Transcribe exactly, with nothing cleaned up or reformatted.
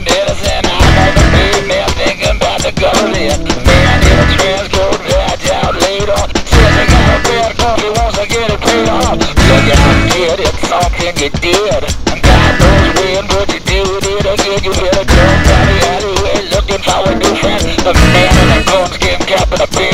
medicine. I'm on the pavement thinking about the government. Man in a trench coat, right out later. Says I got a bad coffee, wants to get it paid off. Look out, kid, it's something you did. God knows when, but you did it again. You better jump out of the alleyway looking for a new friend. The man in the coonskin cap and a beard.